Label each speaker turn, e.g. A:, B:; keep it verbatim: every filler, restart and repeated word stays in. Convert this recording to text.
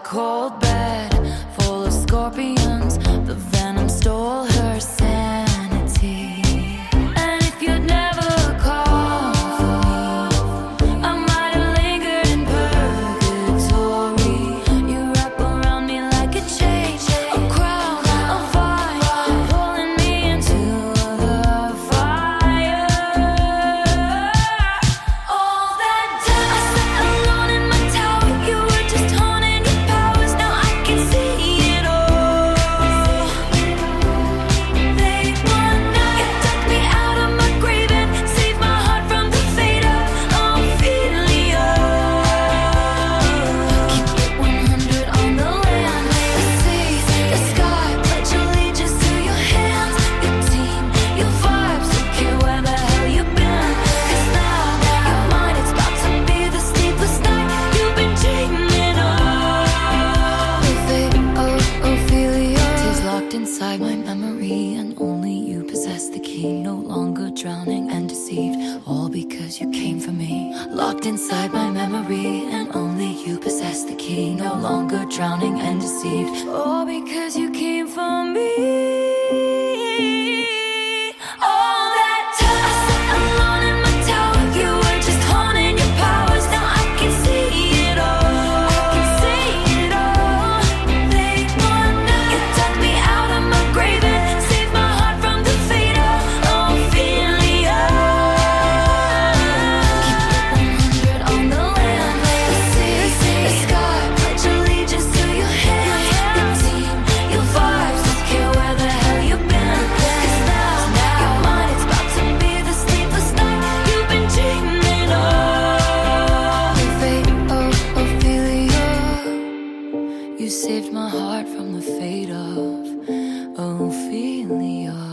A: cold bed full of scorpions. The venom stole her sanity. And if you'd never called for me, I might have lingered in purgatory. You wrap around me like a chain, a crown of fire, pulling me into the fire. All that time I sat alone in my tower, you were just honing your powers. Now I can see it all. Late one night, you took me out of my grave and saved my heart from the fate of Ophelia. Keep it one hundred on the land, the sea, the sky. Pledge allegiance to your hands, your team, your vibes. Don't care where the hell you've been, 'cause now you're mine. It's about to be the sleepless night you've been dreaming of. The fate of Ophelia is locked inside my memory, and only you possess the key. No longer drowning and deceived, all because you came for me. Locked inside my memory, and only you possess the key. No longer drowning and deceived, all because you came for me. All that time I sat alone in my tower, you were just honing your powers. Now I can see it all. I can see it all. Late one night, you took me out of my grave and saved my heart from the fate of Ophelia. Keep it one hundred on the land, the sea, the sky. Pledge allegiance to your hands, your team, your vibes. Don't care where the hell you've been, 'cause now you're mine. It's about to be the sleepless night you've been dreaming of. The fate of Ophelia, you saved my heart from the fate of Ophelia.